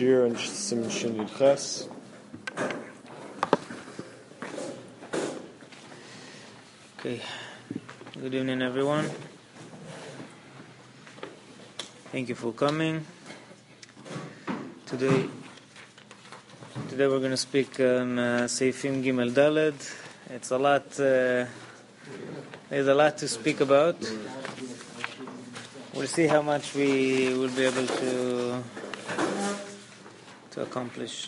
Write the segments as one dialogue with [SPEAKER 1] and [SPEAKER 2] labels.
[SPEAKER 1] Shir and Sim Shin Yud Ches.
[SPEAKER 2] Okay, good evening everyone. Thank you for coming. Today we're going to speak on Seifim Gimel Daled. It's a lot, there's a lot to speak about. We'll see how much we will be able to accomplish.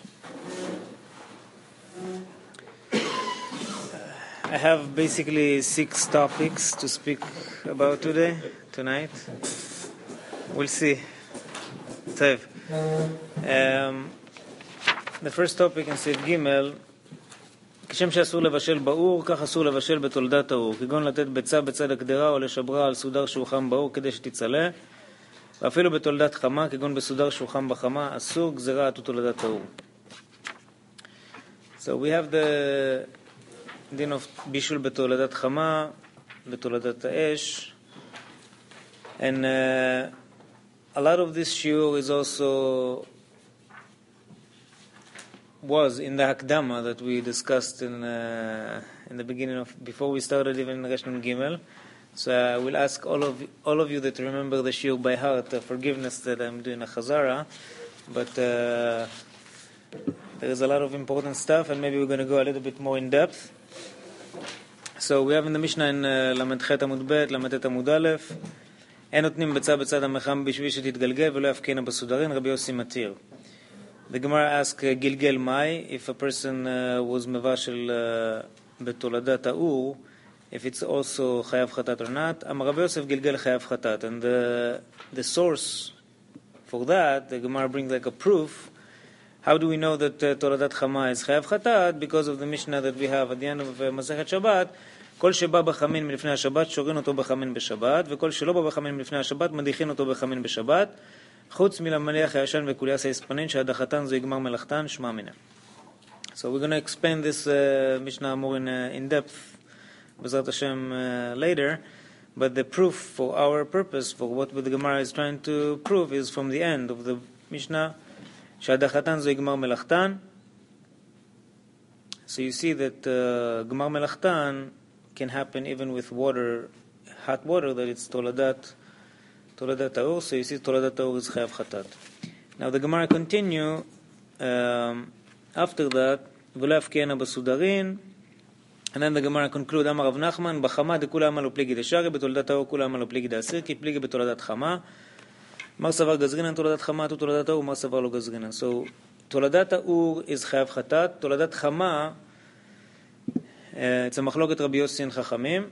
[SPEAKER 2] I have basically 6 topics to speak about tonight. We'll see. The first topic in סעיף ג' כשם שאסור לבשל באור, כך אסור לבשל בתולדת האור, כגון לתת ביצה בצד הקדרה או לשברה על סודר שהוא חם באור כדי שתצלה, ואפילו בתולדת חמה, כגון בסודר שהוא חם בחמה, אסור גזירה עד תולדת האור. So we have the din of בישול בתולדת חמה, בתולדת האש, and a lot of this shiur is also was in the Hakdama that we discussed in the beginning of, before we started even Resh Nun Gimel. So I will ask all of you that remember the shiur by heart, forgiveness that I'm doing a Chazara, but there is a lot of important stuff, and maybe we're going to go a little bit more in depth. So we have in the Mishnah in למד ח' עמוד ב', למד ט' עמוד א', אין נותנים ביצה בצד המחם בשביל שתתגלגל ולא יפקינה בסודרים, רבי יוסי מתיר. The Gemara asks Gilgel Mai, if a person was mevashel betoladat ha'ur, if it's also chayav chatat or not. Amar Rabbi Yosef Gilgel chayav chatat, and the source for that, the Gemara brings like a proof. How do we know that toladat chama is chayav chatat? Because of the Mishnah that we have at the end of Masechet Shabbat. כל שבא בחמין מלפני השבת שורין אותו בחמין בשבת, וכל שלא בא בחמין מלפני השבת מדיחין אותו בחמין בשבת. חוץ מלמליח הישן וקוליאס היספנין שהדחתן זו יגמר מלאכתן שמע מיניה. So we're going to explain this Mishnah more in depth B'ezrat Hashem later, but the proof for our purpose, for what the Gemara is trying to prove, is from the end of the Mishnah שהדחתן זו יגמר מלאכתן. So you see that גמר מלאכתן can happen even with water, hot water, that it's toladat ha'ur. So you see toladat ha'ur is chayav chatat. Now the Gemara continue after that, v'lo yafkiena basudarin, and then the Gemara conclude, Amar Rav Nachman, b'chama dekula amalu pligi deshari, betoladat ha'ur kula amalu pligi de'asir, ki pligi betoladat chama, mar savar gazrinan toladat chama, tu toladat ha'ur, mar savar lo gazrinan. So toladat ha'ur is chayav chatat, toladat chama, it's a machloket Rabbi Yossi and Chachamim.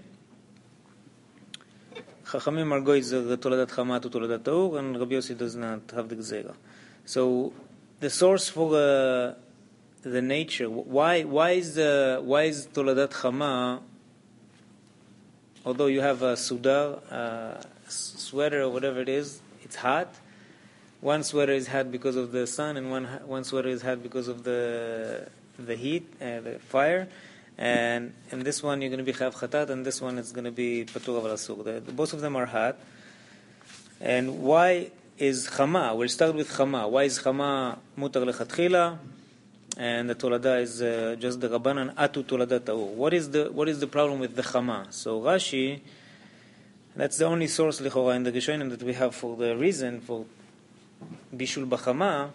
[SPEAKER 2] Chachamim are goyzer toladat chama to toladat ha'ur, and Rabbi Yossi does not have the gzeira. So the source for the nature, why is toladat chama, although you have a sudar, sweater or whatever it is, it's hot. One sweater is hot because of the sun, and one sweater is hot because of the heat, the fire. And in this one you're going to be chayav chatat, and this one is going to be patur aval asur. Both of them are hot. And why is chama? We'll start with chama. Why is chama mutar lechatchila, and the tolada is just the rabbanan atu toladat ha'ur? What is the problem with the chama? So Rashi, that's the only source lechora in the Rishonim that we have for the reason for bishul b'chama.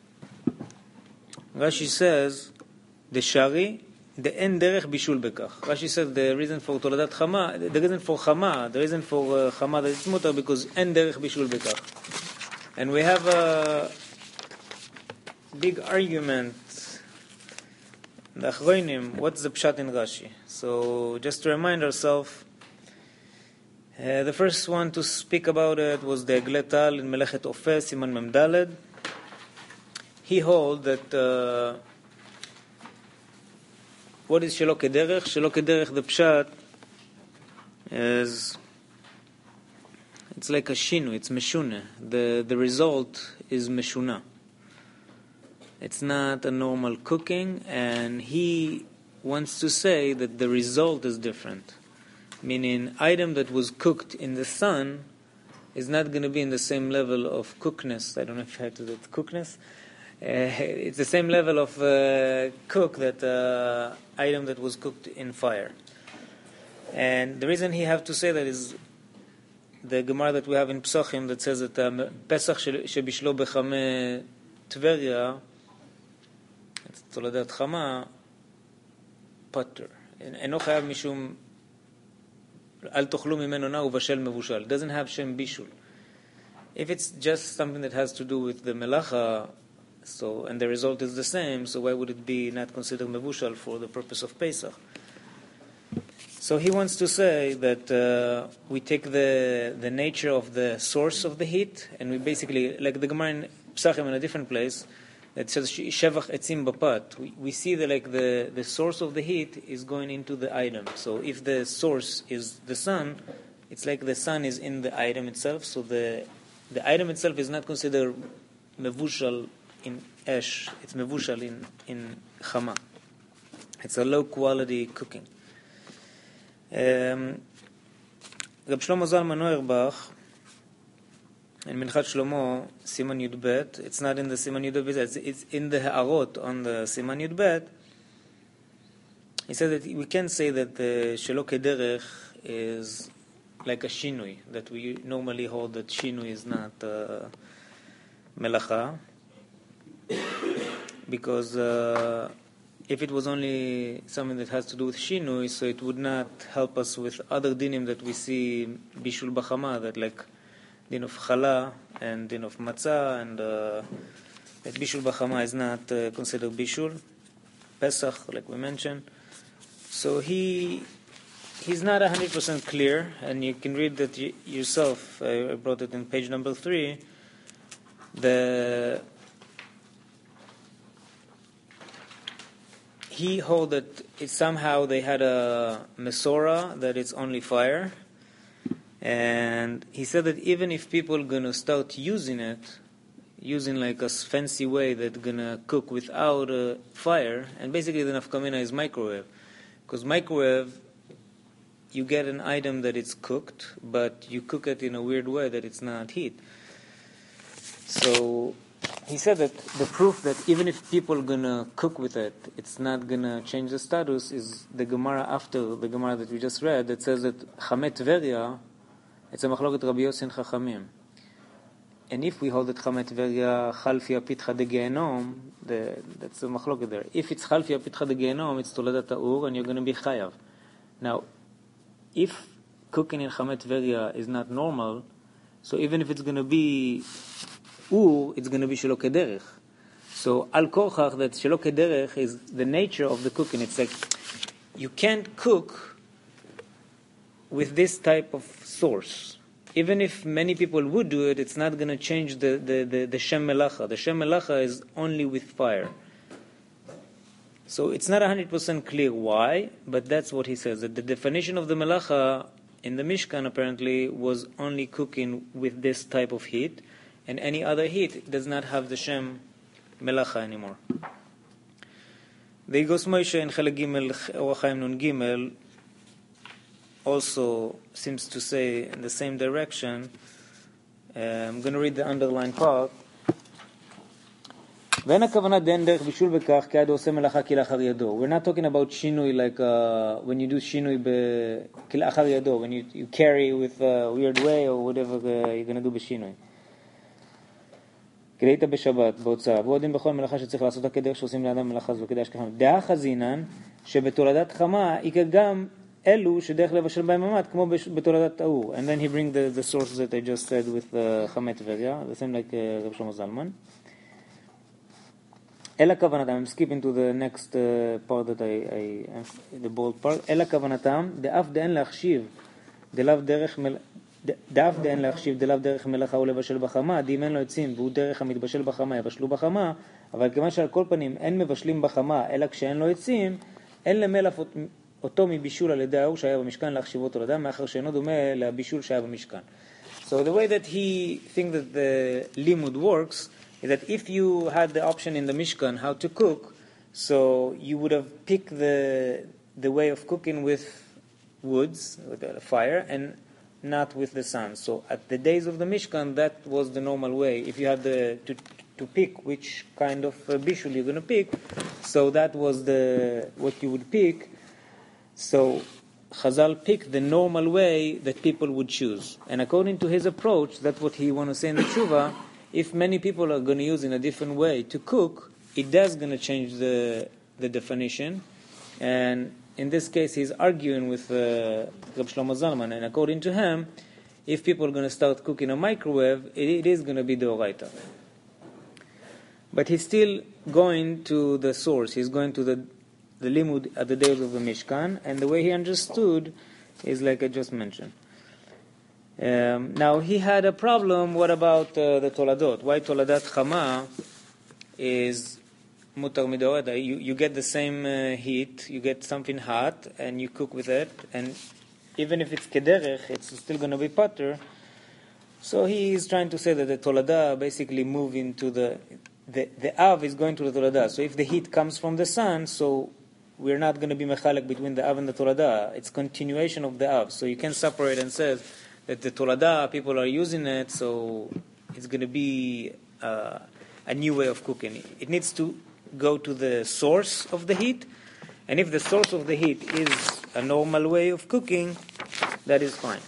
[SPEAKER 2] Rashi says the shari. The en derech bishul bekach. Rashi says the reason for toladat chama, the reason for chama that it's mutar because en derech bishul bekach. And we have a big argument. The achronim, what's the pshat in Rashi? So just to remind ourselves, the first one to speak about it was the Egletal in Melechet Ofes, Siman Mem Daled. He holds that what is shelo kederech? Shelo kederech, the pshat is, it's like a shinu, it's meshuna. The result is meshuna. It's not a normal cooking, and he wants to say that the result is different. Meaning, item that was cooked in the sun is not going to be in the same level of cookness. I don't know if I have to do it, cookness. It's the same level of cook that item that was cooked in fire. And the reason he have to say that is the Gemara that we have in Pesachim that says that Pesach shebishlo bechame Tveria, it's תולדת חמה, פטר. אינו חייב משום, אל תאכלו ממנו נע ובשל מבושל. It doesn't have שם בישול. If it's just something that has to do with the melacha, so, and the result is the same, so why would it be not considered mevushal for the purpose of Pesach? So he wants to say that we take the nature of the source of the heat, and we basically, like the Gemara in Pesachim in a different place, that says shevach etzim bapat. We see that the source of the heat is going into the item. So if the source is the sun, it's like the sun is in the item itself. So the item itself is not considered mevushal in esh. It's mevushal in chama. It's a low quality cooking. Reb Shlomo Zalman Auerbach in Minchat Shlomo Siman Yud Bet. It's not in the Siman Yud Bet. It's in the Ha'arot on the Siman Yud Bet. He said that we can say that the Shelo Kederech is like a shinui, that we normally hold that shinui is not melacha, because if it was only something that has to do with shinui, so it would not help us with other dinim that we see bishul bachama, that like din of chala and din of matzah, and that bishul bachama is not considered bishul. Pesach, like we mentioned. So he's not 100% clear, and you can read that yourself. I brought it in page number 3. He hold that somehow they had a mesorah that it's only fire, and he said that even if people are gonna start using it, using like a fancy way that gonna cook without a fire, and basically the nafkamina is microwave, because microwave you get an item that it's cooked, but you cook it in a weird way that it's not heat. So he said that the proof that even if people are gonna cook with it, it's not gonna change the status is the Gemara after the Gemara that we just read that says that Chamet Tveria, it's a machloket Rabbi Yossi and Chachamim. And if we hold that Chamet Tveria Chalfi Apitcha de Gehenom, that's a machloket there. If it's Chalfi Apitcha de Gehenom, it's Toledat Ta'ur, and you're gonna be Chayav. Now, if cooking in Chamet Tveria is not normal, so even if it's gonna be it's going to be shelo kederech. So al korchach, that shelo kederech is the nature of the cooking. It's like you can't cook with this type of source. Even if many people would do it, it's not going to change the shem melacha. The shem melacha is only with fire. So it's not 100% clear why, but that's what he says. That the definition of the melacha in the Mishkan apparently was only cooking with this type of heat. And any other heat does not have the Shem Melacha anymore. The Igos Moshe in Chelek Gimel Orach Chaim Nun Gimel also seems to say in the same direction. I'm going to read the underlined part. We're not talking about shinui like when you do shinui kilachar yado, when you carry with a weird way or whatever you're going to do b'shinui. כדאית בשבת, בהוצאה, והוא דין בכל מלאכה שצריך לעשות כדרך שעושים לאדם מלאכה זו, כדאי שכחם. דעה חזינן, שבתולדת חמה, היא גם אלו שדרך לבשל בהם ממד, כמו בתולדת טהור. And then he bring the source that I just said with חמת טבריה, the same like רב שלמה זלמן. אלא כוונתם, I'm skipping to the next part that the bold part, אלא כוונתם, דאף דאין להחשיב, דלאו דרך דאף דאין להחשיב דלאו דרך מלאכה ולבשל בחמה, דאם אין לו עצים והוא דרך המתבשל בחמה יבשלו בחמה, אבל כיוון שעל כל פנים אין מבשלים בחמה אלא כשאין לו עצים, אין למלאף אותו מבישול על ידי האור שהיה במשכן להחשיב אותו לאדם, מאחר שאינו דומה לבישול שהיה במשכן. So the way that he thinks that the limud works is that if you had the option in the Mishkan how to cook, so you would have picked the way of cooking with woods, with a fire, and not with the sun. So at the days of the Mishkan, that was the normal way. If you had to pick which kind of bishul you're going to pick. So that was what you would pick. So Chazal picked the normal way that people would choose. And according to his approach, that's what he want to say in the tshuva, if many people are going to use in a different way to cook, it does going to change the definition. And in this case, he's arguing with Reb Shlomo Zalman. And according to him, if people are going to start cooking in a microwave, it is going to be deoraita. But he's still going to the source. He's going to the limud at the days of the Mishkan, and the way he understood is like I just mentioned. Now he had a problem. What about the toladot? Why toladat chama is mutar midoraita? You get the same heat, you get something hot, and you cook with it, and even if it's kederech, it's still going to be pater. So he is trying to say that the tolada basically move into the av is going to the tolada. So if the heat comes from the sun, so we're not going to be mechalek between the av and the tolada. It's continuation of the av. So you can separate and say that the tolada, people are using it, so it's going to be a new way of cooking. It needs to go to the source of the heat, and if the source of the heat is a normal way of cooking, that is fine.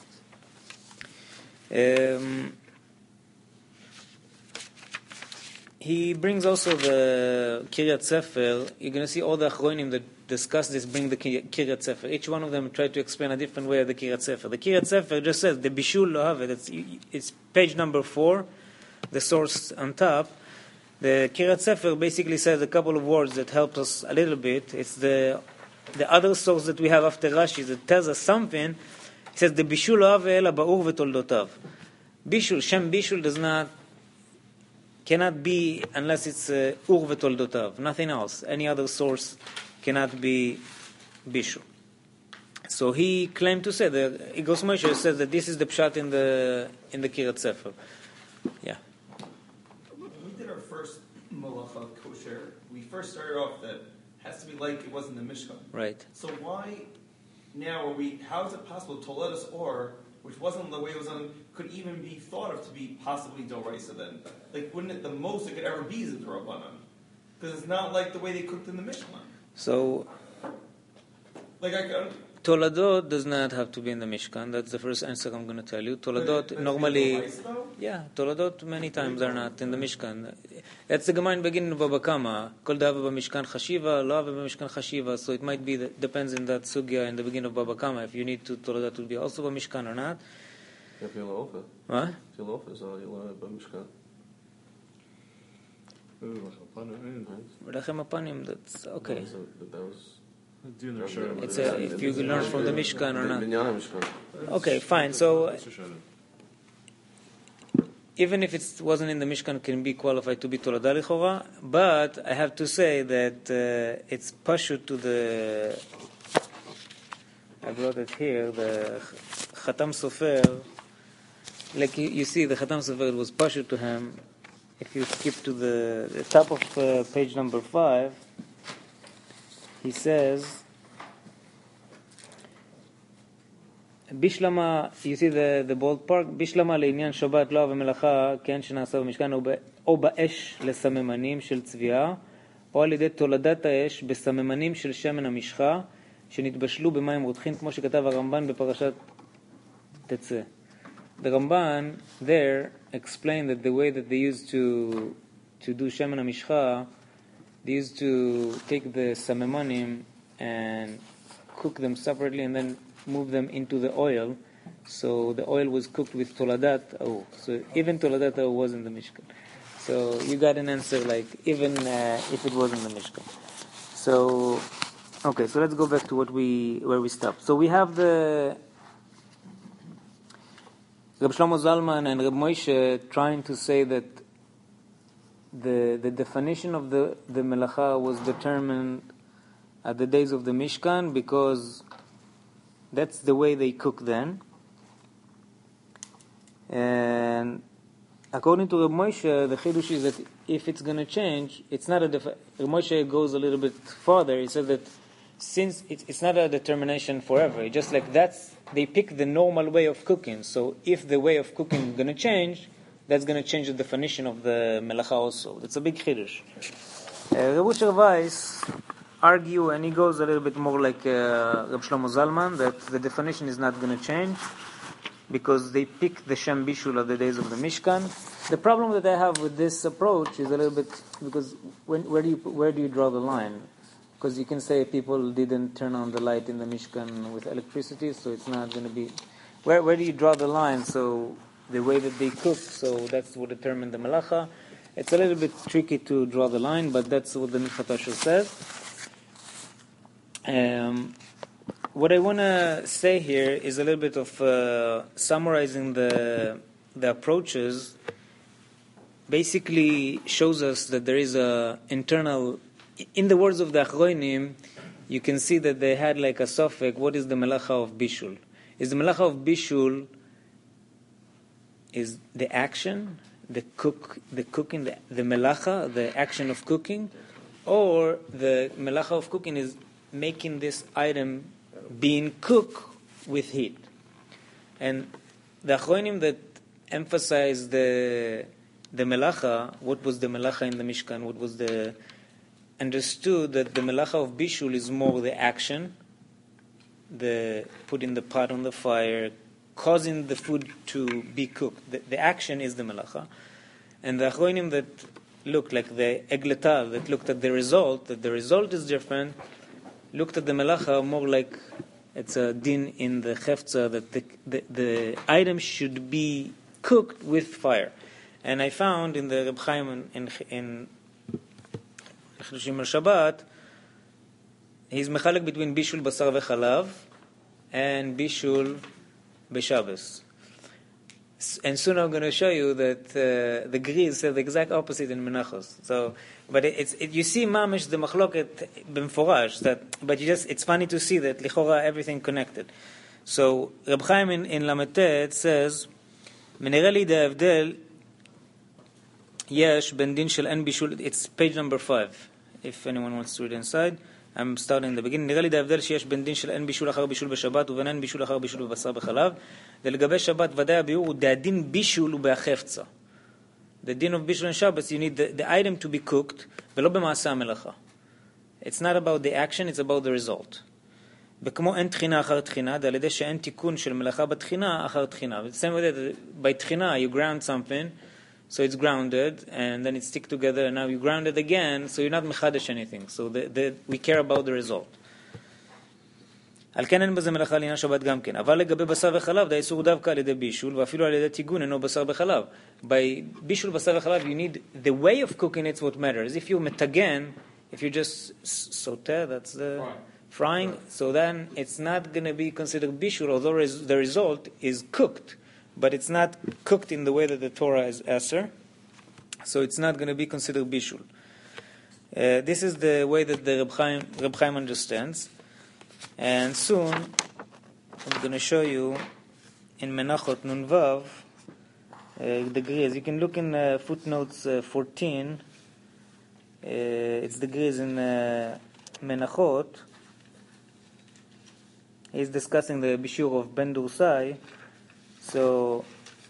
[SPEAKER 2] He brings also the Kiryat Sefer. You're going to see all the Achronim that discuss this bring the Kiryat Sefer. Each one of them try to explain a different way of the Kiryat Sefer. The Kiryat Sefer just says, the Bishul lo have it. It's page number 4, the source on top. The Kiryat Sefer basically says a couple of words that help us a little bit. It's the other source that we have after Rashi that tells us something. It says, the Bishul lo have ela ba'ur v'toldotav. Bishul, Shem Bishul cannot be unless it's ur v'toldotav, nothing else. Any other source cannot be bishul. So he claimed to say that Igros Moshe says that this is the pshat in the Kiryat Sefer. Yeah.
[SPEAKER 3] When we did our first malacha kosher, we first started off that it has to be like it was in the Mishkan.
[SPEAKER 2] Right.
[SPEAKER 3] So why now how is it possible Toledas or, which wasn't the way it was on, could even be thought of to be possibly Doraisa then? Like, wouldn't it, the most it could ever be is a Durabanan? Because it's not like the way they cooked in the Mishkan.
[SPEAKER 2] So,
[SPEAKER 3] like
[SPEAKER 2] Toladot does not have to be in the Mishkan. That's the first answer I'm going to tell you. Toladot normally, Toladot many times are not in the Mishkan. That's the Gemara in the beginning of Baba Kama. Kol da'ava b'mishkan chashiva, lo hava b'mishkan chashiva. So it might be that depends in that sugya in the beginning of Baba Kama if you need to Toladot to be also b'mishkan or not.
[SPEAKER 4] If you'll offer.
[SPEAKER 2] What?
[SPEAKER 4] If you'll offer, so you'll have b'mishkan.
[SPEAKER 2] Rachem Apanim, that's okay.
[SPEAKER 4] That was.
[SPEAKER 2] It's if you learn from the Mishkan or not. Okay, fine. So even if it wasn't in the Mishkan, it can be qualified to be Tolada Lichora. But I have to say that it's pashut to the. I brought it here. The Khatam Sofer. Like you see, the Khatam Sofer, it was pashut to him. If you skip to the top of page number 5, he says, Bishlama, you see the bold part, Bishlama לעניין שבת לא ומלאכה, כן שנעשה במשכן, או באש לסממנים של צביעה, או על ידי תולדת האש בסממנים של שמן המשחה, שנתבשלו במים רותחים, כמו שכתב הרמב"ן בפרשת תצא. The Ramban there explained that the way that they used to do shemen hamishcha, they used to take the samemanim and cook them separately and then move them into the oil. So the oil was cooked with toladat. So even toladat was in the Mishkan. So you got an answer like even if it was in the Mishkan. So okay, so let's go back to where we stopped. So we have the Reb Shlomo Zalman and Reb Moshe trying to say that the definition of the melacha was determined at the days of the Mishkan because that's the way they cook then. And according to Reb Moshe, the chidush is that if it's going to change, it's not Reb Moshe goes a little bit farther. He said that since it's not a determination forever, it's just like they pick the normal way of cooking. So if the way of cooking is going to change, that's going to change the definition of the melacha also. That's a big chiddush. Reb Usher Weiss argue, and he goes a little bit more like Reb Shlomo Zalman, that the definition is not going to change because they pick the Shem Bishul of the days of the Mishkan. The problem that I have with this approach is a little bit because where do you draw the line? Because you can say people didn't turn on the light in the Mishkan with electricity, so it's not going to be. Where do you draw the line? So the way that they cook, so that's what determined the melacha. It's a little bit tricky to draw the line, but that's what the Mishpat Asher says. What I want to say here is a little bit of summarizing the approaches. Basically shows us that there is a internal, in the words of the Achronim, you can see that they had like a suffix. What is the melacha of bishul? Is the melacha of bishul is the action, the cooking, the melacha, the action of cooking, or the melacha of cooking is making this item being cooked with heat? And the Achronim that emphasize the melacha, what was the melacha in the Mishkan, what was the understood that the melacha of bishul is more the action, the putting the pot on the fire, causing the food to be cooked. The action is the melacha. And the Achronim that looked like the Egletal, that looked at the result, that the result is different, looked at the melacha more like it's a din in the Hefza, that the item should be cooked with fire. And I found in the Reb Chaim in Chidushim al Shabbat, he's mechalek between bishul basar vechalav and bishul b'Shabbos. And soon I'm going to show you that the Griz said the exact opposite in Menachos. So, but you see mamish the machloket b'mforash, but it's funny to see that lichora everything connected. So Reb Chaim in Lametet says, "Menireh li da avdel yesh ben din shel en bishul." It's page number 5. If anyone wants to read inside, I'm starting in the beginning. נראה לי ההבדל שיש בין דין של אין בישול אחר בישול בשבת ובין אין בישול אחר בישול בבשר בחלב. ולגבי שבת ודאי הביאור הוא דהדין בישול ובהחפצה. The din of bishul and Shabbos, you need the item to be cooked, ולא במעשה המלאכה. It's not about the action, it's about the result. וכמו אין תחינה אחר תחינה, זה על ידי שאין תיקון של מלאכה בתחינה אחר תחינה. The same way that by תחינה you ground something, so it's grounded, and then it stick together, and now you ground it again, so you're not mechadesh anything. So we care about the result. על כן אין בזה מלאכה לעניין שבת גם כן. אבל לגבי בשר וחלב, דה איסור דווקא על ידי בישול, ואפילו על ידי טיגון אינו בשר בחלב. By בישול בשר וחלב, you need the way of cooking, it's what matters. If you metagen, if you just saute, that's the frying, so then it's not going to be considered bishul, although the result is cooked. But it's not cooked in the way that the Torah is aser, so it's not going to be considered bishul. This is the way that the Reb Chaim understands, and soon I'm going to show you in Menachot Nunvav the Griz. You can look in footnotes 14. It's the Griz in Menachot. He's discussing the bishur of Ben Dursai. So,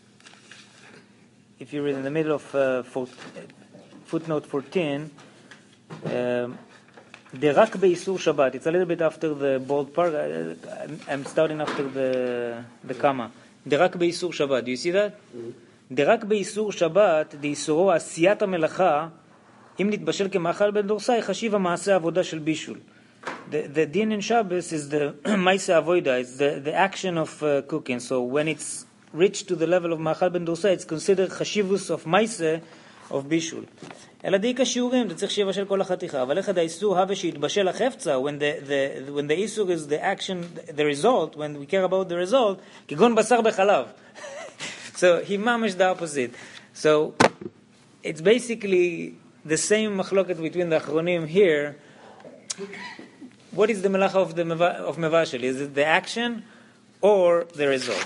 [SPEAKER 2] if you read in the middle of footnote 14, the rak be'isur Shabbat. It's a little bit after the bold part. I'm starting after the comma. The rak be'isur Shabbat. Do you see that? The rak be'isur Shabbat, the isuro asiyat המלאכה, אם נתבשל כמאכל בן דורסאי, חשיב המעשה העבודה של בישול. The din in Shabbos is the Maisa Avoida, it's the action of cooking. So when it's reached to the level of Ma'achal Ben Dorsa, it's considered Chashivus of Maisa of Bishul. אלא דאיקה שיעורים, אתה צריך שיבשל כל החתיכה. אבל איך האיסור הווה שיתבשל החפצה, when the איסור is the action, the result, when we care about the result, כגון בשר בחלב. So he mamish the opposite. So it's basically the same machloket between the Achronim here. What is the melacha of mevashel? Is it the action or the result?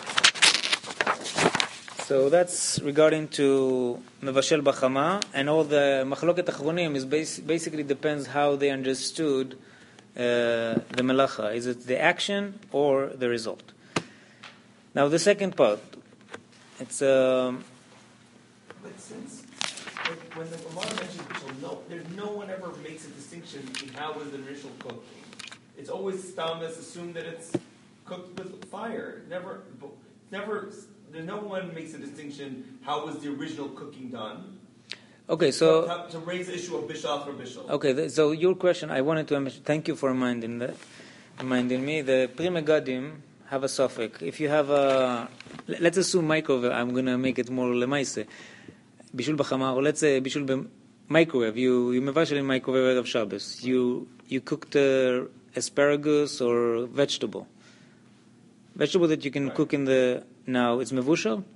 [SPEAKER 2] So that's regarding to mevashel b'chama, and all the machloket achronim is basically depends how they understood the melacha. Is it the action or the result? Now the second part, it's
[SPEAKER 3] But since when the Gemara mentions bishul, there's no one ever makes a distinction between how was the initial cooking. It's always stamas assumed that it's cooked with fire. Never. There's no one makes a distinction. How was the original cooking done?
[SPEAKER 2] Okay, so
[SPEAKER 3] to raise the issue of bishul or bishul.
[SPEAKER 2] Okay, so your question, I wanted to thank you for reminding me. The Pri Megadim have a suffix. If you have let's assume microwave. I'm gonna make it more lemaise. Bishul b'chama, or let's say bishul microwave. You mevashel in microwave of Shabbos. You cooked asparagus or vegetable that you can cook in the now. It's mevushal.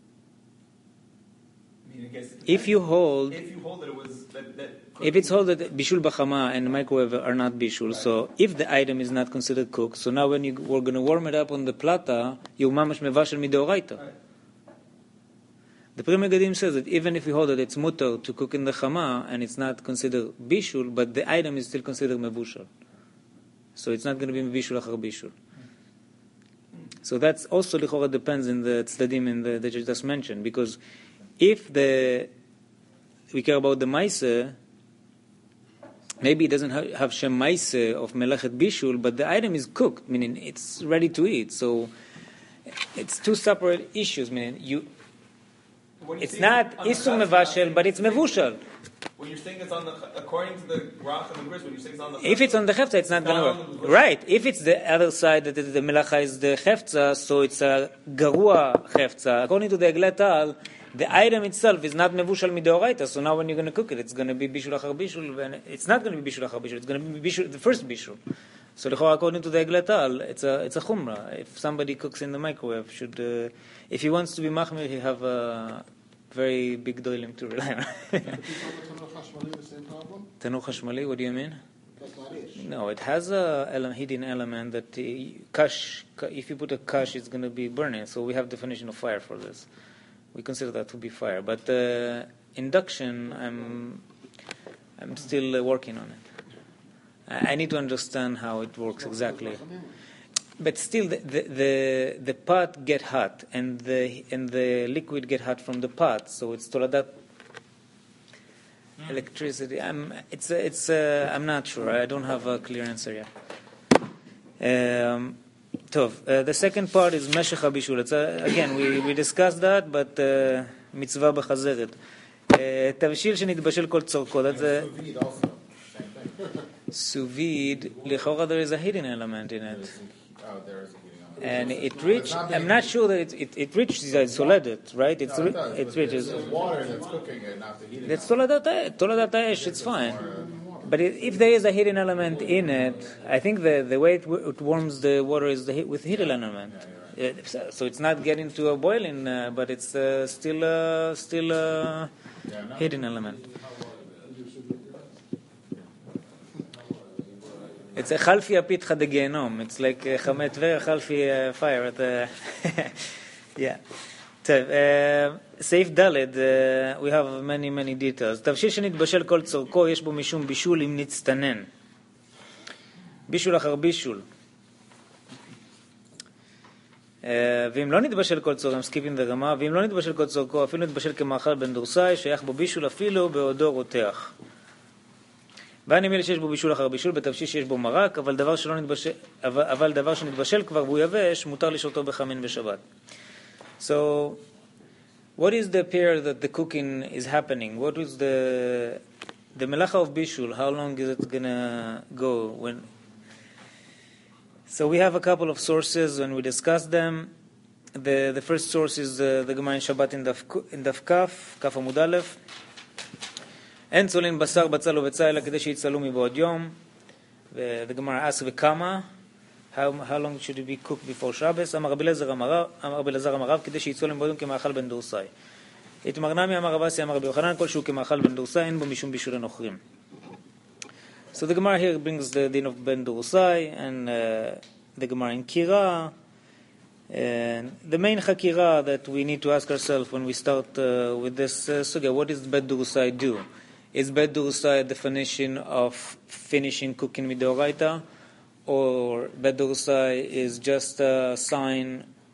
[SPEAKER 2] If you hold that it was if it's hold that bishul b'chama and microwave are not bishul, so if the item is not considered cooked, so now when we're going to warm it up on the plata, you mamash mevashel midoraita. The Pri Megadim says that even if we hold that it's mutar to cook in the chama and it's not considered bishul, but the item is still considered mevushal, so it's not going to be bishul achar bishul. So that's also lichora depends in the tzdadim that you just mentioned, because if we care about the maise, maybe it doesn't have shem maise of melechet bishul, but the item is cooked, meaning it's ready to eat. So it's two separate issues. Meaning it's not isum mevashel, but it's mevushal.
[SPEAKER 3] When you're saying it's on according to the Rach and the Gris, when you're saying it's on the
[SPEAKER 2] if it's on the hefza, it's not going to work. Right. If it's the other side, that the melacha is the hefza, so it's a garua hefza. According to the Egletal, the item itself is not mevushal midoraita, so now when you're going to cook it, it's going to be bishul achar bishul, and it's not going to be bishul achar bishul, it's going to be bishul, the first bishul. So according to the Egletal, it's a chumrah. If somebody cooks in the microwave, if he wants to be machmir, he have a very big doilim to rely on. Tanur chashmali, what do you mean? No, it has a hidden element that kash. If you put a kash, it's going to be burning. So we have definition of fire for this. We consider that to be fire. But induction, I'm still working on it. I need to understand how it works exactly. But still, the pot get hot, and the liquid get hot from the pot. So it's toladat electricity. I'm not sure. I don't have a clear answer yet. The second part is meshech habishul. Again, we discussed that, but mitzvah b'chazeret. תבשיל שנתבשל כל צורכו. That's a sous vide. לכאורה there is a hidden element in it.
[SPEAKER 5] There is a heating element.
[SPEAKER 2] And it reaches. I'm not sure that it reaches soledet, right? It reaches.
[SPEAKER 5] It's water that's cooking it, not the heating.
[SPEAKER 2] It's toladat ash. It's fine. But if there is a hidden element in it, I think the way it warms the water is with hidden element. So it's not getting to a boiling, but it's still a hidden element. It's a chalfi apitcha de gehenom. It's like chamet ver chalfi fire at the yeah. סעיף ד' we have many details. תבשיל שנתבשל כל צורכו יש בו משום בישול אם נצטנן. בישול אחר בישול. ואם לא נתבשל כל צורכו, I'm skipping the רמה, ואם לא נתבשל כל צורכו, אפילו נתבשל כמאכל בן דורסאי, שייך בו בישול אפילו בעודו רותח. ואני מילה שיש בו בישול אחר בישול, בתבשיל שיש בו מרק, אבל דבר שנתבשל כבר והוא יבש, מותר לשרותו בחמין בשבת. So, what is the period that the cooking is happening? What is the melacha of bishul? How long is it gonna go? So we have a couple of sources when we discuss them. The first source is the Gemara in Shabbat in Daf Kaf Amud Aleph. אין צולין בשר בצל ובצל אלא כדי שיצלו מבעוד יום. The Gemara asks וכמה. How long should it be cooked before Shabbos? אמר רבי אלעזר אמר רב כדי שיצול מבעוד יום כמאכל בן דורסאי. התמר נמי אמר רב אסי אמר רבי יוחנן כל שהוא כמאכל בן דורסאי אין בו משום בישול הנוכרים. So the Gemara here brings the din of ben דורסאי and the Gemara in Kira. And the main hakira that we need to ask ourselves when we start with this sugya, what does bet durusai do? Is bet durusai a definition of finishing cooking midoraita, or bet durusai is just a sign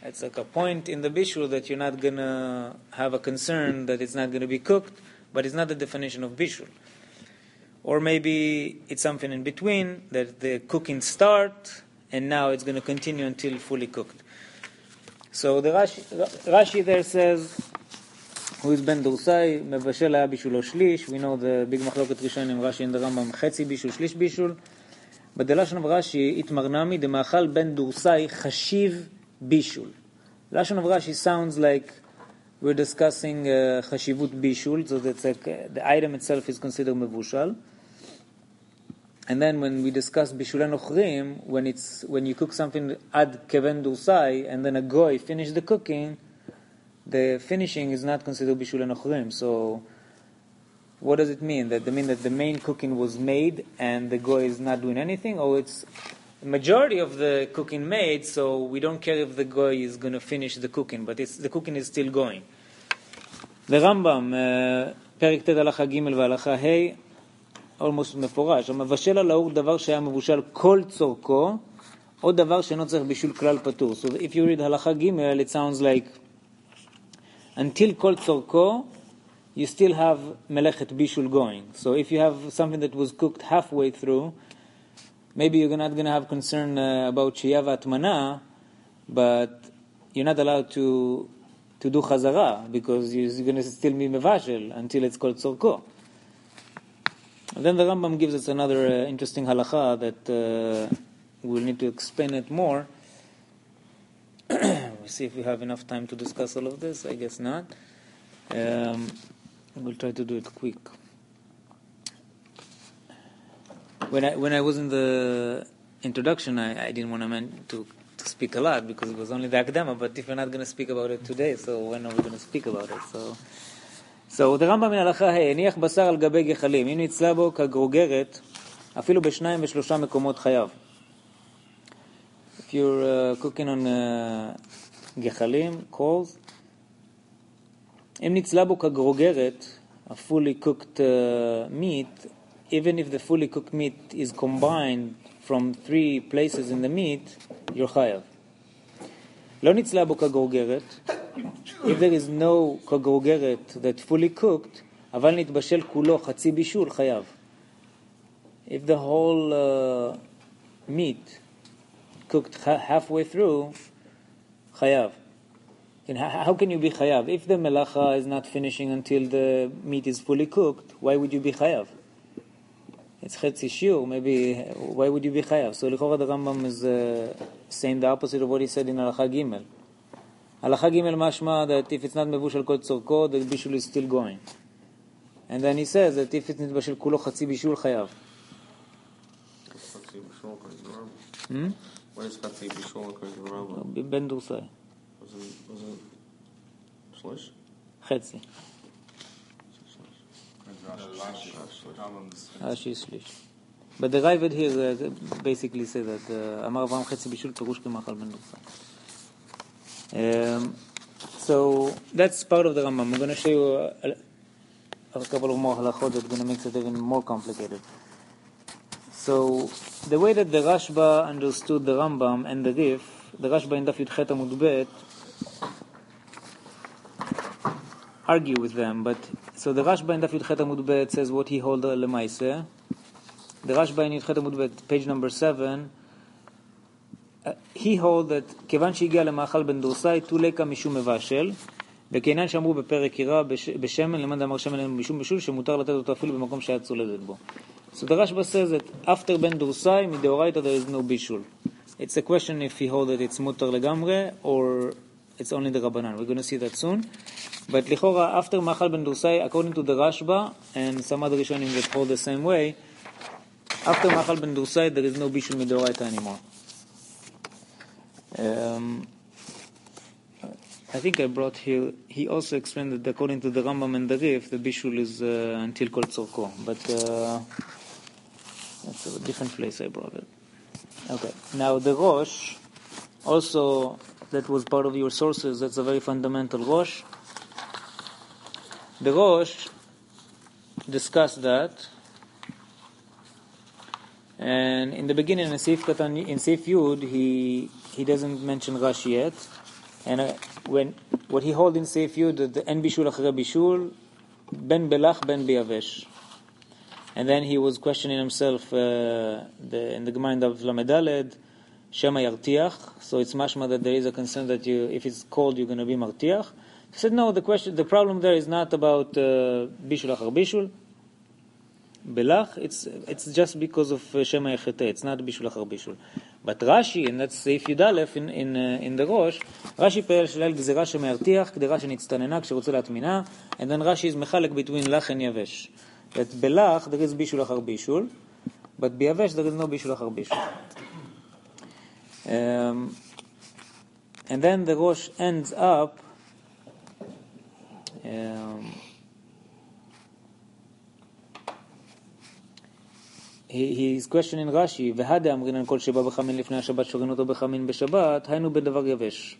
[SPEAKER 2] It's like a point in the bishul that you're not going to have a concern that it's not going to be cooked, but it's not the definition of bishul. Or maybe it's something in between, that the cooking start, and now it's going to continue until fully cooked. So the Rashi there says, who is ben Dursai, מבשל היה בישולו שליש. We know the big מחלוקת ראשונים, Rashi and the Rambam, חצי בישול, שליש בישול. בדלשון of Rashi, התמרנמי, דמאכל בן דורסאי חשיב בישול. Lashon of Rashi sounds like we're discussing חשיבות בישול, so that's like the item itself is considered מבושל. And then when we discuss bishulei nochrim, when you cook something ad keven dursai, and then a goy finish the cooking, the finishing is not considered bishulei nochrim. So what does it mean? That mean that the main cooking was made and the goy is not doing anything, or it's the majority of the cooking made, so we don't care if the goy is going to finish the cooking, but the cooking is still going. The Rambam, פרק ט' הלכה ג' והלכה ה' almost מפורש, המבשל על האור דבר שהיה מבושל כל צורכו, או דבר שאינו צריך בישול כלל פטור. So if you read הלכה ג', it sounds like until כל צורכו, you still have מלאכת בישול going. So if you have something that was cooked halfway through, maybe you're not going to have concern about shiyah v'atmana, but you're not allowed to do chazara, because you're going to still be mevashel until it's called tzorko. And then the Rambam gives us another interesting halacha that we'll need to explain it more. We'll see if we have enough time to discuss all of this. I guess not. We'll try to do it quick. When I was in the introduction, I didn't want to speak a lot because it was only the Akdama, but if we're not going to speak about it today, so when are we going to speak about it? So the Rambam in הלכה ה' הניח בשר על גבי גחלים, אם נצלה בו כגרוגרת, אפילו בשניים ושלושה מקומות חייב. If you're cooking on גחלים, coals, אם נצלה בו כגרוגרת, a fully cooked meat, even if the fully cooked meat is combined from 3 places in the meat, you're chayav. לא נצלה בו כגרוגרת, if there is no כגרוגרת that fully cooked, אבל נתבשל כולו חצי בישול, חייב. If the whole meat cooked halfway through, chayav. And how can you be chayav? If the melacha is not finishing until the meat is fully cooked, why would you be chayav? It's chetzi shiur, maybe, why would you be chayav? So l'chora the Rambam is saying the opposite of what he said in Halacha Gimel. Halacha Gimel mashma that if it's not mevushal kol tzorko, the bishul is still going. And then he says that if it's nitbashel kulo chatzi bishul chayav.
[SPEAKER 4] When is chatzi bishul according to the Rambam?
[SPEAKER 2] Ben Dursai.
[SPEAKER 4] Was it shlish?
[SPEAKER 2] Chetzi. Rashi is shlish. But the Ravid here basically say that Amar Avraham Chetzi Bishul Perush K'machal Ben Dursai. So that's part of the Rambam. I'm going to show you a couple of more halachot that's going to make it even more complicated. So the way that the Rashba understood the Rambam and the Rif, the Rashba in Daf Yud Chet Amud Bet argue with them, but so the Rashba in Daf Yud Chet Amud Bet says what he holds lemaiseh. The Rashba in Yud Chet Amud Bet, page number 7, he holds that כיוון שהגיע למאכל בן דורסאי תולקה משום מבשל, וכעניין שאמרו בפרק ירא בשמן, למד אמר שמן משום בישול, שמותר לתת אותו אפילו במקום שהיה צולדת בו. So the Rashba says that after ben dursai, mideoraita there is no bishul. It's a question if he holds that it's mutar legamre or it's only the Rabbanan. We're going to see that soon. But lichora, after machal ben dursai, according to the Rashba and some other Rishonim that hold the same way, after machal ben dursai there is no bishul mideoraita anymore. I think I brought here, he also explained that according to the Rambam and the Rif, the bishul is until kol tzorko. But that's a different place I brought it. Okay. Now the Rosh, also that was part of your sources, that's a very fundamental Rosh. The Rosh discussed that. And in the beginning, in Seif Yud, he doesn't mention Rashi yet. And what he holds in Seif Yud, the En Bishul Achre Bishul, Ben Belach, Ben Biyavesh. And then he was questioning himself in the Gemara of Lamedaled, Shema Yartiach. So it's mashma that there is a concern that if it's cold, you're going to be Martiach. He said, no, the problem there is not about Bishul Achar Bishul, Belach. It's just because of Shema Yachete. It's not Bishul Achar Bishul. But Rashi, and that's Seif Yud Aleph in the Rosh, Rashi פועל שלל גזירה שמרתיח, גזירה שנצטננה כשרוצה להטמינה, and then Rashi is מחלק between Lach and Yavesh. That Belach, there is Bishul Achar Bishul, but Biyavesh, there is no Bishul Achar Bishul. And then the Rosh ends up he's questioning Rashi, והדה אמרין על כל שבא בחמין לפני השבת שורין אותו בחמין בשבת, היינו בדבר יבש.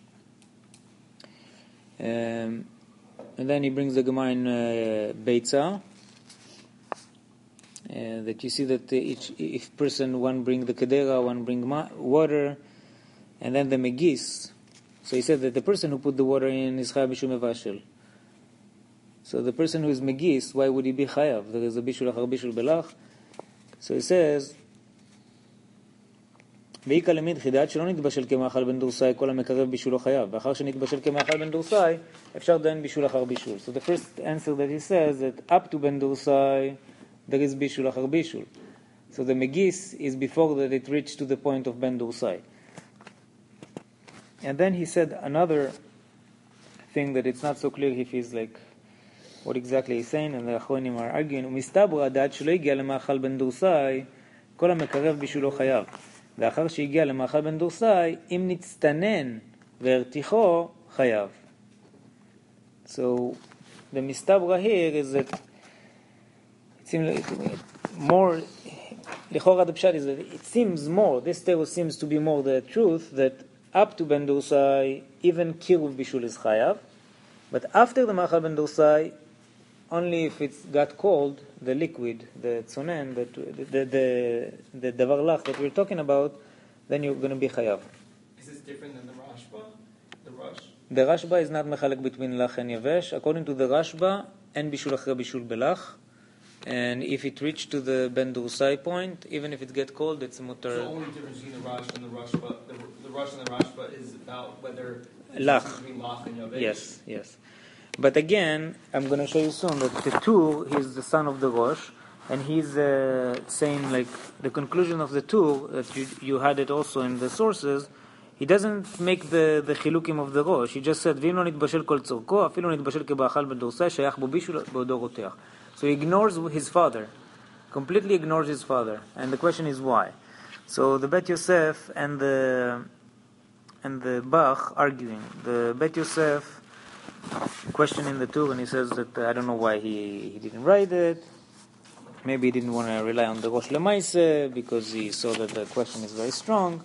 [SPEAKER 2] And then he brings the Gemara in Beitza, that you see that each person, one bring the kedera, one bring water, and then the megis. So he said that the person who put the water in is chayav bishul mevashel. So the person who is megis, why would he be chayav? There is a bishul achar bishul belach. So he says, ואיקה למד חידת שלא נתבשל כמאכל בן דורסאי כל המקרב בישולו חייב ואחר שנתבשל כמאכל בן דורסאי אפשר דיין בישול אחר בישול. So the first answer that he says that up to בן דורסאי there is בישול אחר בישול. So the megis is before that it reached to the point of בן דורסאי. And then he said another thing that it's not so clear if he's like what exactly he's saying, and the Achronim are arguing, ומסתברא דעת שלא הגיע למאכל בן דורסאי כל המקרב בישולו חייב. ואחר שהגיע למאכל בן דורסאי, אם נצטנן והרתיחו, חייב. So, the mistabra here is that it seems like more, לכאורה the pshat is that it seems more, this table seems to be more the truth, that up to ben dursai, even kiruv bishul is chayav, but after the machal ben dursai, only if it's got cold, the liquid, the tzonen, the davar lach that we're talking about, then you're going to be chayav.
[SPEAKER 3] Is this different than the Rashba? The Rush?
[SPEAKER 2] The Rashba is not mechalek between lach and yavesh. According to the Rashba, en bishul achre bishul belach. And if it reached to the ben dursai point, even if it gets cold, it's mutar.
[SPEAKER 3] So the only difference between the Rush and the Rashba, the Rush and the Rashba is about whether
[SPEAKER 2] lach.
[SPEAKER 3] Between lach and yavesh.
[SPEAKER 2] Yes. But again, I'm going to show you soon that the Tur, he's the son of the Rosh, and he's saying like the conclusion of the Tur, that you had it also in the sources, he doesn't make the chilukim of the Rosh. He just said, ואם לא נתבשל כל צורכו, אפילו נתבשל כבאכל בן דורסאי, שייך בו בישול בעודו רותח. So he ignores his father, completely ignores his father. And the question is why? So the Bet Yosef and the Bach arguing. The Bet Yosef questioning the Tur, and he says that I don't know why he didn't write it. Maybe he didn't want to rely on the Rosh Lemaise because he saw that the question is very strong.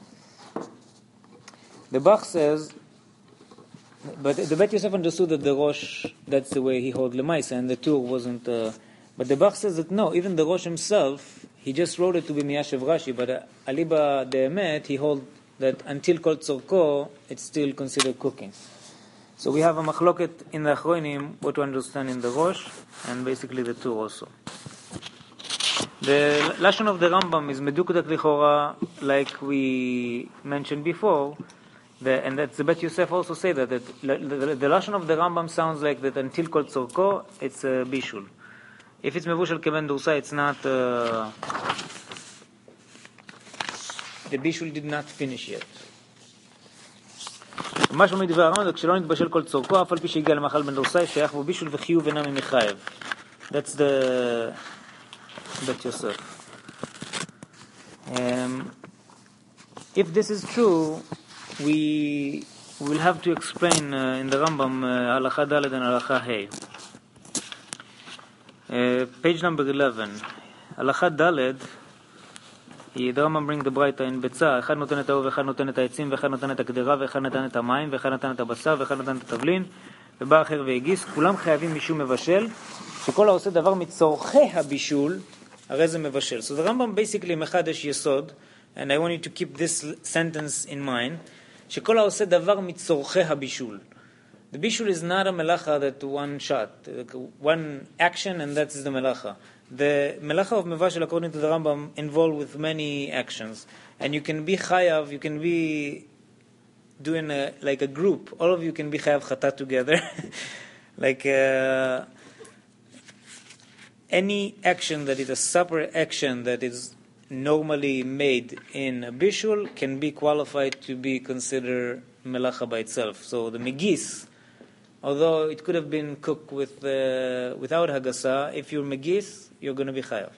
[SPEAKER 2] The Bach says, but the Bet Yosef understood that the Rosh, that's the way he held Lemaise, and the Tur wasn't. But the Bach says that no, even the Rosh himself, he just wrote it to be Miyashev Rashi, but Aliba De'emet, he held that until Kol Tzorko, it's still considered cooking. So we have a machloket in the Achronim, what to understand in the Rosh, and basically the Tur also. The Lashon of the Rambam is Medukdak Lichora, like we mentioned before, and that's the Bet Yosef also say that the Lashon of the Rambam sounds like that until Kol Tzorko, it's a Bishul. If it's Mevushal Keben Dursa, it's not, the Bishul did not finish yet. מה שאומר דברי הרמב"ם, כשלא נתבשל כל צורכו, אף על פי שהגיע למאכל בן דורסאי, שייך בו בישול וחיוב אינה ממחייב. That's the Bet Yosef. If this is true, we will have to explain in the Rambam Halacha Daled and Halacha Hey. Page number 11. Halacha Daled, the Rambam bring the Braita in ביצה, אחד נותן את האור ואחד נותן את העצים ואחד נותן את הקדרה ואחד נותן את המים ואחד נותן את הבשר ואחד נותן את התבלין ובא אחר והגיס, כולם חייבים משום מבשל, שכל העושה דבר מצורכי הבישול, הרי זה מבשל. So the Rambam basically מחדש יסוד, and I want you to keep this sentence in mind, שכל העושה דבר מצורכי הבישול. The bishul is not a melacha that one shot, one action and that's the melacha. The melacha of mevashel, according to the Rambam, involved with many actions. And you can be chayav, you can be doing like a group. All of you can be chayav chata together. Like any action that is a separate action that is normally made in a bishul can be qualified to be considered melacha by itself. So the megis, although it could have been cooked with without hagasa, if you're megis, you're going to be chayav.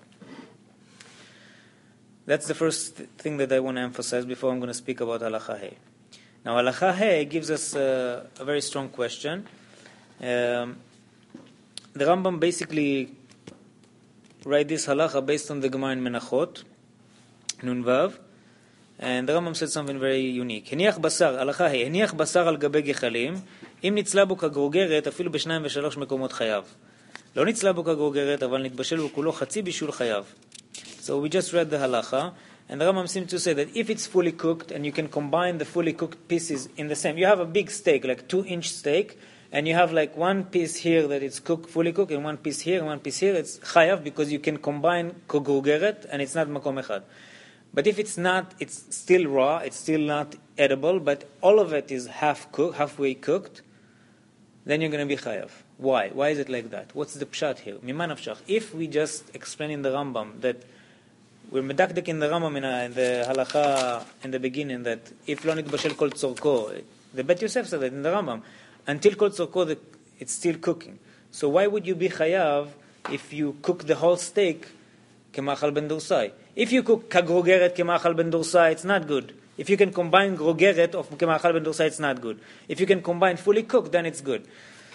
[SPEAKER 2] That's the first thing that I want to emphasize before I'm going to speak about halacha hey. Now halacha hey gives us a very strong question. The Rambam basically write this halacha based on the Gemara in Menachot, Nun Vav, and the Rambam said something very unique. הניח בשר, הלכה היא, הניח בשר על גבי גחלים, אם נצלה בו כגרוגרת, אפילו בשניים ושלוש מקומות חייו. לא נצלה בו כגרוגרת, אבל נתבשל בו כולו חצי בישול חייו. So we just read the halacha, and the Rambam seems to say that if it's fully cooked, and you can combine the fully cooked pieces in the same, you have a big steak, like 2-inch steak, and you have like one piece here that it's cooked, fully cooked, and one piece here, and one piece here, it's chayav, because you can combine kogurgeret, and it's not makom echad. But if it's not, it's still raw, it's still not edible, but all of it is halfway cooked, then you're going to be chayav. Why? Why is it like that? What's the pshat here? Mima nafshach. If we just explain in the Rambam that we're medakdek in the Rambam in the halacha in the beginning that if lo nitbashel kol tzorko, the Bet Yosef said that in the Rambam, until kol tzorko it's still cooking. So why would you be chayav if you cook the whole steak kemachal ben dorsai? If you cook kagrogeret kemachal ben dorsai, it's not good. If you can combine grogeret of kemachal ben dorsai, it's not good. If you can combine fully cooked, then it's good.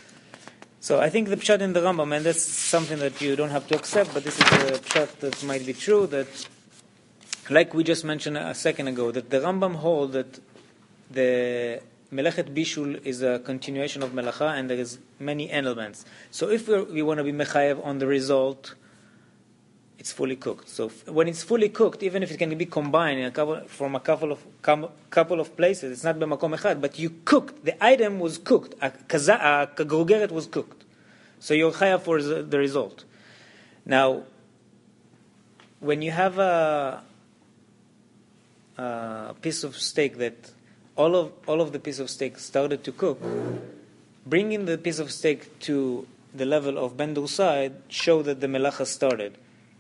[SPEAKER 2] So I think the pshat in the Rambam, and that's something that you don't have to accept, but this is a pshat that might be true, that like we just mentioned a second ago, that the Rambam hold that the Melechet Bishul is a continuation of Melacha, and there is many elements. So if we want to be Mechayev on the result, it's fully cooked. So when it's fully cooked, even if it can be combined from a couple of places, it's not b'makom echad, but you cooked. The item was cooked. A kagrugeret was cooked. So you're chayav for the result. Now, when you have a piece of steak that all of the piece of steak started to cook, bringing the piece of steak to the level of ben dursai show that the melacha started.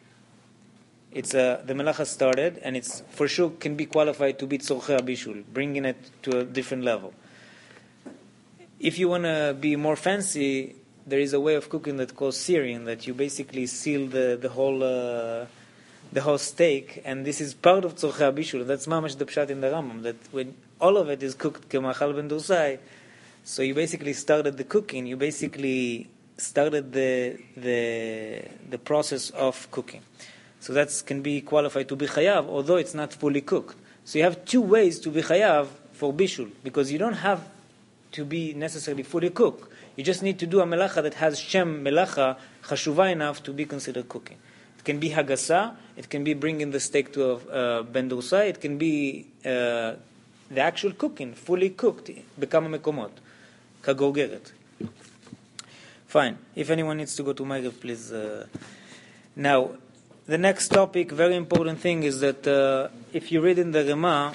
[SPEAKER 2] The melacha started, and it's for sure can be qualified to be tzorchei bishul, bringing it to a different level. If you want to be more fancy, there is a way of cooking that called searing, that you basically seal the whole steak, and this is part of tzorchei bishul. That's mamash the pshat in the Rambam, that when all of it is cooked kemachal ben dursai, so you basically started the cooking. You basically started the process of cooking. So that can be qualified to be chayav, although it's not fully cooked. So you have two ways to be chayav for bishul, because you don't have to be necessarily fully cooked. You just need to do a melacha that has shem melacha chashuva enough to be considered cooking. It can be hagasa, it can be bringing the steak to a ben dursai, it can be the actual cooking, fully cooked, bekama mekomot, kagogeret. Fine. If anyone needs to go to Maghrib, please. Now, the next topic, very important thing, is that if you read in the Rema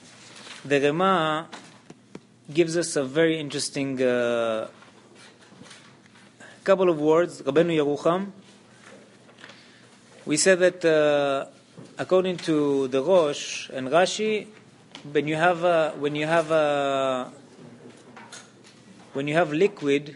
[SPEAKER 2] gives us a very interesting couple of words. Rabbeinu Yerucham. We said that according to the Rosh and Rashi, when you have liquid,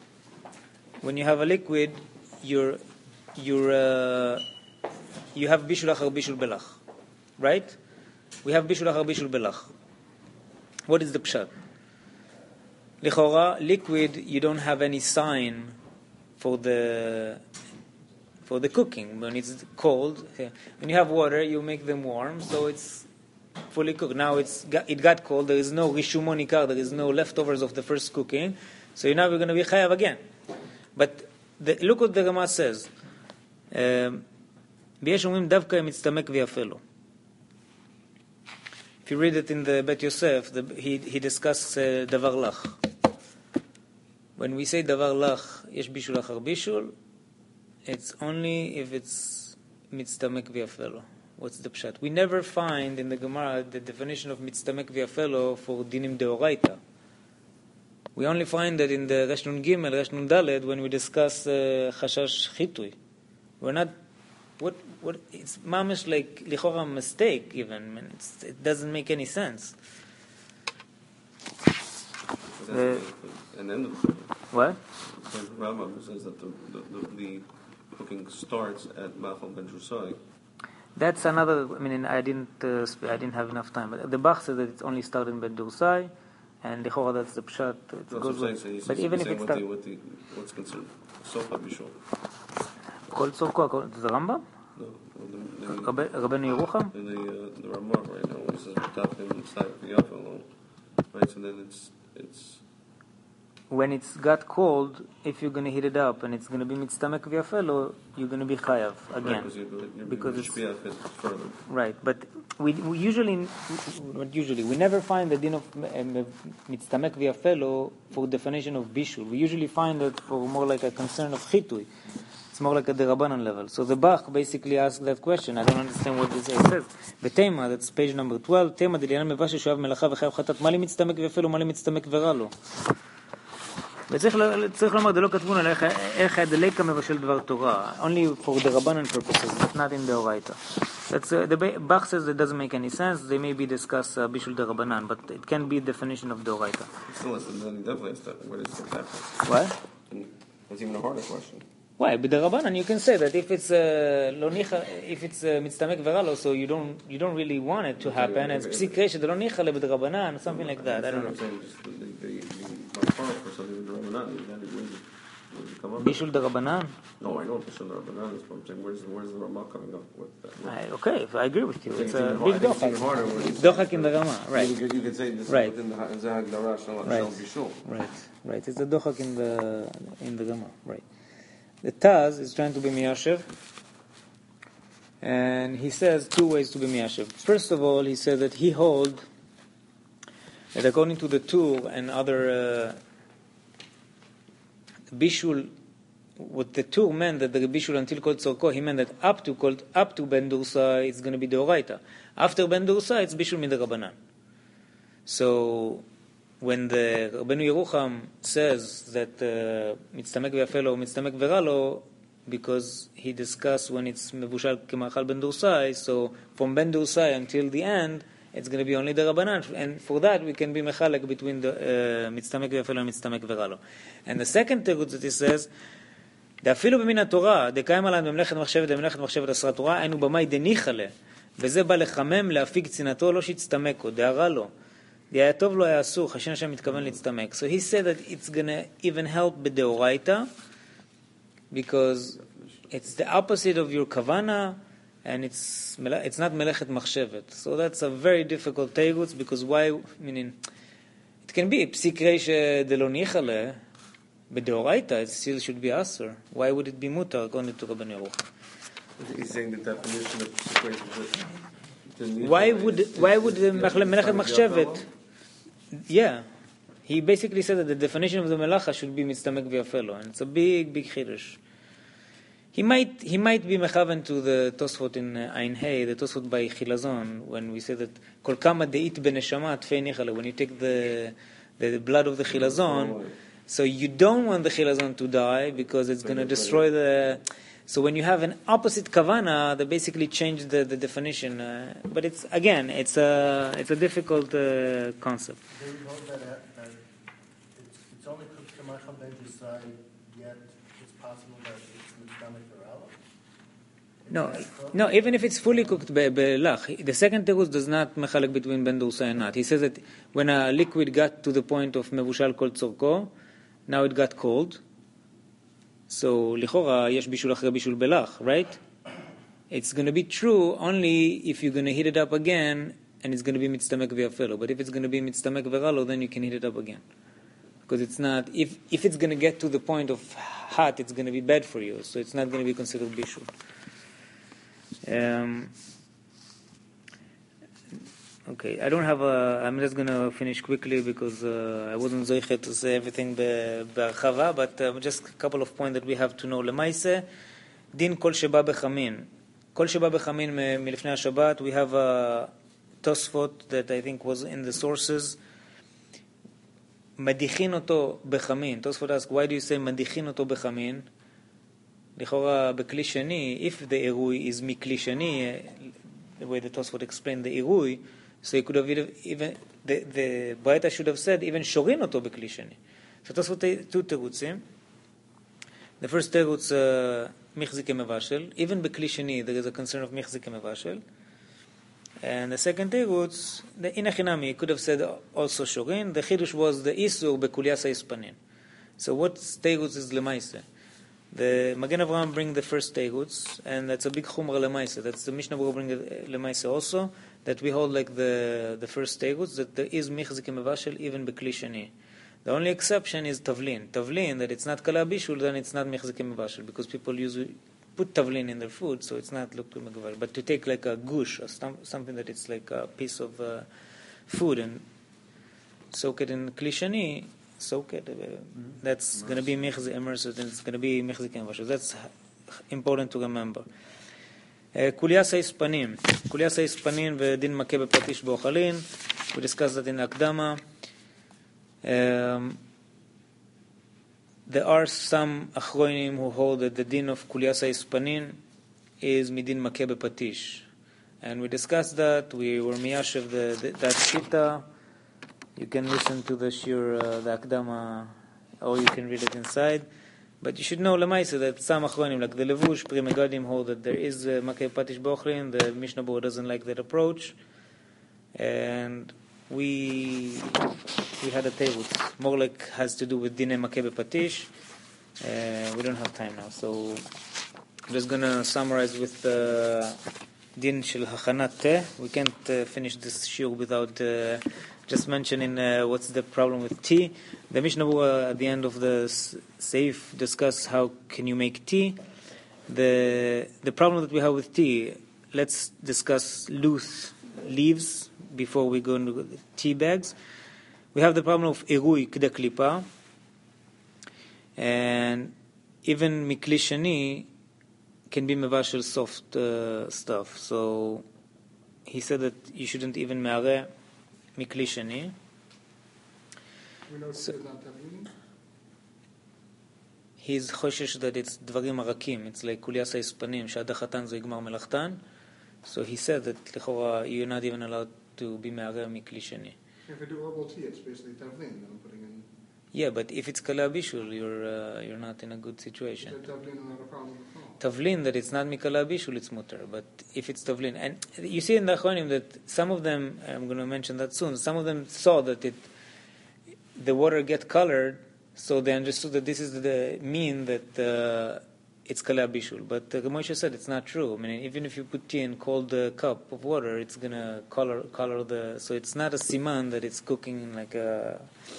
[SPEAKER 2] you have bishul achar bishul belach, right? We have bishul achar bishul belach. What is the pshat? Lichora, liquid, you don't have any sign for the cooking. When it's cold, when you have water, you make them warm, so it's fully cooked. Now it got cold. There is no rishumon ikar. There is no leftovers of the first cooking. So now we're going to be chayav again. But look what the Rama says. if you read it in the Bet Yosef, he discusses davar lach. When we say davar lach, yesh bishul achar bishul, it's only if it's mitztamek v'yafelo. What's the pshat? We never find in the Gemara the definition of mitztamek v'yafelo for dinim deoraita. We only find that in the Resh Nun Gimel, Resh Nun Daled, when we discuss chashash chitui. We're not. What? It's mamish like lichora mistake even. I mean, it doesn't make any sense.
[SPEAKER 4] And then
[SPEAKER 2] What?
[SPEAKER 4] the Rambam says that the cooking starts at Machal Ben Drusai.
[SPEAKER 2] That's another. I mean, I didn't have enough time. But the Bach says that it's only started in Ben Dursai, and lichora that's the pshat. But even if it's
[SPEAKER 4] what's considered sofa bishul.
[SPEAKER 2] Kol tzorko, the Rambam.
[SPEAKER 4] No,
[SPEAKER 2] Rabbeinu Yerucham?
[SPEAKER 4] In the Ramah right now, when it says Tafim Tzaddik V'Yafalo, right? So then it's
[SPEAKER 2] when it's got cold, if you're going to heat it up and it's going to be mitztamek v'yafelo, you're going to be chayav again.
[SPEAKER 4] Right,
[SPEAKER 2] because it's
[SPEAKER 4] further.
[SPEAKER 2] Right, but we usually, we never find the din of mitztamek v'yafelo for definition of bishul. We usually find it for more like a concern of chitui. It's more like a derabanan level. So the Bach basically asked that question. I don't understand what this says. Betema, that's page number 12. Tema דליאנן מבשל שואב מלאכה וחייב חטאת. מה לי מצטמק ויפה לו, מה לי מצטמק ורע לו. וצריך לומר, דלא כתבון על איך הדליקה מבשל דבר תורה. Only for the Rabbanan purposes, but not in the Oraita. The Bach says it doesn't make any sense. They maybe discuss Bishul de Rabbanan, but it can be a definition of the Oraita.
[SPEAKER 4] Still, definitely has that. Where does it happen?
[SPEAKER 2] What?
[SPEAKER 4] That's even a harder question.
[SPEAKER 2] Why? With the Rabbanan, you can say that if it's mitztamek veralo, so you don't really want it to happen. It's psik resha de lo nicha le b'drabanan, something like that. I don't know.
[SPEAKER 4] I'm saying just my part for something with the Rabbanan.
[SPEAKER 2] Bishul de Rabbanan.
[SPEAKER 4] No, I know Bishul de Rabbanan is. But I'm saying where's the Ramah coming up with that?
[SPEAKER 2] Okay, I agree with you. It's a
[SPEAKER 4] big
[SPEAKER 2] big dochak. Dochak in the Ramah, right?
[SPEAKER 4] You could say this
[SPEAKER 2] right.
[SPEAKER 4] within the Zahagdara Shal Bishul.
[SPEAKER 2] Right. It's a dochak in the Ramah, right? The Taz is trying to be miyashiv, and he says two ways to be miyashiv. First of all, he said that he holds that according to the Tur and other bishul, what the Tur meant that the bishul until kol tzorko, he meant that up to ben dursa it's going to be deoraita. After ben dursa it's bishul midrabanan. So when the Rabbeinu Yerucham says that mitztamek v'yafelo, mitztamek veralo, because he discussed when it's mevushal k'machal ben dursai, so from ben dursai until the end, it's going to be only the Rabbanan, and for that we can be mechalek between the mitztamek v'yafelo and mitztamek veralo. And the second teretz that he says, דאפילו במין התורה, דקיים עליהם במלאכת מחשבת ומלאכת מחשבת עשרה תורה, היינו במאי דניחא לה, וזה בא לחמם להפיג צנעתו, לא שיצטמקו, דהרה לו. היה טוב לו היה אסור, חשין השם מתכוון להצטמק. So he said that it's going to even help בדאורייתא, because it's the opposite of your kavana, and it's not מלאכת מחשבת. So that's a very difficult teretz, because why, meaning, it can be פסיק רישא דלא ניחא לה, בדאורייתא, it still should be asur. Why would it be mutar according to Rabbeinu Yerucham?
[SPEAKER 4] He's saying the definition of situation.
[SPEAKER 2] Why would the Melechet Machshevet? Yeah, he basically said that the definition of the Melacha should be mitztamek v'yafelo, and it's a big chidush. He might be mechaven to the Tosfot in Ein Hey, the Tosfot by Chilazon, when we say that kol kama deit beneshama tfei nichale, when you take the blood of the Chilazon, so you don't want the Chilazon to die because it's going to destroy the. So when you have an opposite kavana, they basically change the definition. But it's a difficult concept.
[SPEAKER 6] They know that it's only cooked to Machal Ben Jisai, yet it's possible that it's mitztamek veralo?
[SPEAKER 2] No. Even if it's fully cooked belach, the second terus does not mechalek between ben dursa and not. He says that when a liquid got to the point of mevushal kol tzorko, now it got cold. So, lichora, yesh bishul achre bishul belach, right? It's going to be true only if you're going to heat it up again, and it's going to be mitztamek v'yafelo. But if it's going to be mitztamek veralo, then you can heat it up again. Because it's not, if it's going to get to the point of hot, it's going to be bad for you. So it's not going to be considered bishul. Okay, I don't have a... I'm just going to finish quickly because I wasn't zoiche to say everything בהרחבה, but just a couple of points that we have to know. למעשה, דין כל שבא בחמין. כל שבא בחמין מלפני השבת, we have a תוספות that I think was in the sources. מדיחין אותו בחמין. תוספות ask, why do you say מדיחין אותו בחמין? לכאורה בכלי שני, if the עירוי is מכלי שני, the way the Tosfot explained the עירוי, so he could have even, the Braita should have said, even שורין אותו בכלי שני. So Tosfot two תירוצים. The first תירוץ, מחזיק כמבשל. Even בכלי שני, there is a concern of מחזיק כמבשל. And the second תירוץ, the הנה חינמי, he could have said also שורין. The חידוש was the איסור בקוליאס היספנין. So what תירוץ is למעשה? The Magen Avraham bring the first teirutz, and that's a big chumra lemaisa. That's the Mishnah will bring lemaisa also, that we hold like the first teirutz, that there is michzik mevashel even bekli sheni. The only exception is tavlin. Tavlin, that it's not kala bishul, then it's not michzik mevashel, because people usually put tavlin in their food, so it's not looked megavar. But to take like a gush, or something that it's like a piece of food, and soak it in kli sheni, soak it. That's going to be michzik immersed, and it's going to be michzik mevashel. That's important to remember. קוליאס היספנים. קוליאס היספנים ודין מכה בפטיש באוכלין. We discussed that in הקדמה. There are some achronim who hold that the din of kulias hispanin is midin makeh bepatish, and we discussed that. We were miyashev that shita. You can listen to the shir, the akdama, or you can read it inside. But you should know lemaisa that some achronim, like the levush, Pri Megadim, hold that there is makeh bepatish bochlin. The Mishnah Berurah doesn't like that approach, and we had a table. More like has to do with dine makeh bepatish. We don't have time now, so I'm just gonna summarize with the din shel hachanat teh. We can't finish this shiur without just mentioning what's the problem with tea. The Mishnah Berurah at the end of the seif discuss how can you make tea. The problem that we have with tea. Let's discuss loose leaves before we go into the tea bags. We have the problem of irui k'de klipa, and even mikli shani can be mevashel soft stuff. So he said that you shouldn't even me'areh mikli shani. So, he's choshesh that it's dvarim arakim. It's like kulias ha'ispanim she'adachatan zo yigmar melachtan. So he said that lechora you're not even allowed to be me'areh mikli shani.
[SPEAKER 7] If I do herbal tea, it's basically tavlin that I'm putting in.
[SPEAKER 2] Yeah, but if it's kala bishul, you're not in a good situation.
[SPEAKER 7] Is tavlin not a problem at all?
[SPEAKER 2] Tavlin, that it's not mikala bishul, it's mutter. But if it's tavlin, and you see in the Achronim that some of them, I'm going to mention that soon, some of them saw that the water get colored, so they understood that this is the mean that it's kala bishul. But Moshe said it's not true. I mean, even if you put tea in cold cup of water, it's going to color the... So it's not a siman that it's cooking like a...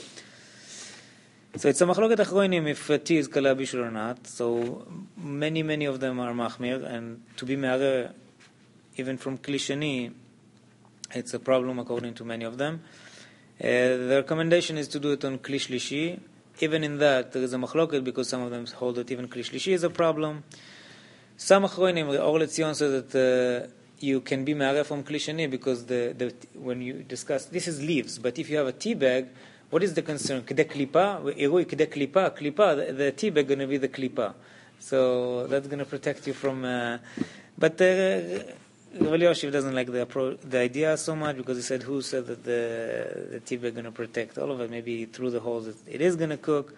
[SPEAKER 2] So it's a machloket achronim if tea is kala bishul or not. So many of them are machmir, and to be me'areh even from kli shani, it's a problem according to many of them. The recommendation is to do it on kli shlishi. Even in that, there is a machloket because some of them hold that even kli shlishi is a problem. Some achronim, Or Letzion says that you can be me'areh from kli shani because when you discuss, this is leaves, but if you have a tea bag, what is the concern? K'de klipa, irui k'de klipa. The tea bag going to be the klipa, so that's going to protect you from. But Rav Yoshev doesn't like the idea so much because he said, "Who said that the tea bag going to protect all of it? Maybe through the holes it is going to cook."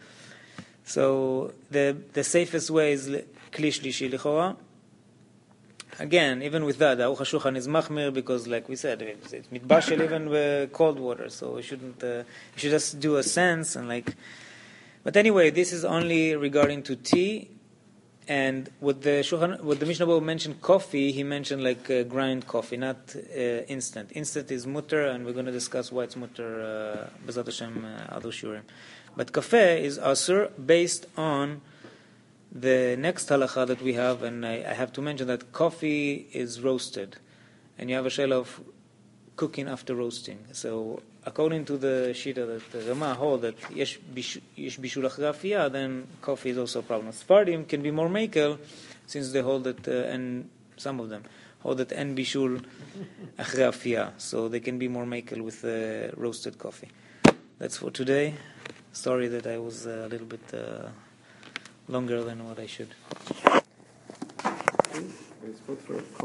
[SPEAKER 2] So the safest way is kli shlishi lichora. Again, even with that, the Aruch HaShulchan is machmir because, like we said, it's mitbashel even with cold water. So you should just do a sense and like. But anyway, this is only regarding to tea, and with the Mishnah Berurah mentioned coffee, he mentioned like grind coffee, not instant. Instant is mutter, and we're going to discuss why it's mutter b'ezrat Hashem other shurim. But kafe is asur based on the next halacha that we have, and I have to mention that coffee is roasted, and you have a shayla of cooking after roasting. So according to the Shita that the Rama hold that yesh bishul achra afiyah, then coffee is also a problem. Sephardim can be more makel, since they hold that, and some of them hold that en bishul achra afiyah, so they can be more makel with roasted coffee. That's for today. Sorry that I was a little bit longer than what I should.
[SPEAKER 4] It's good for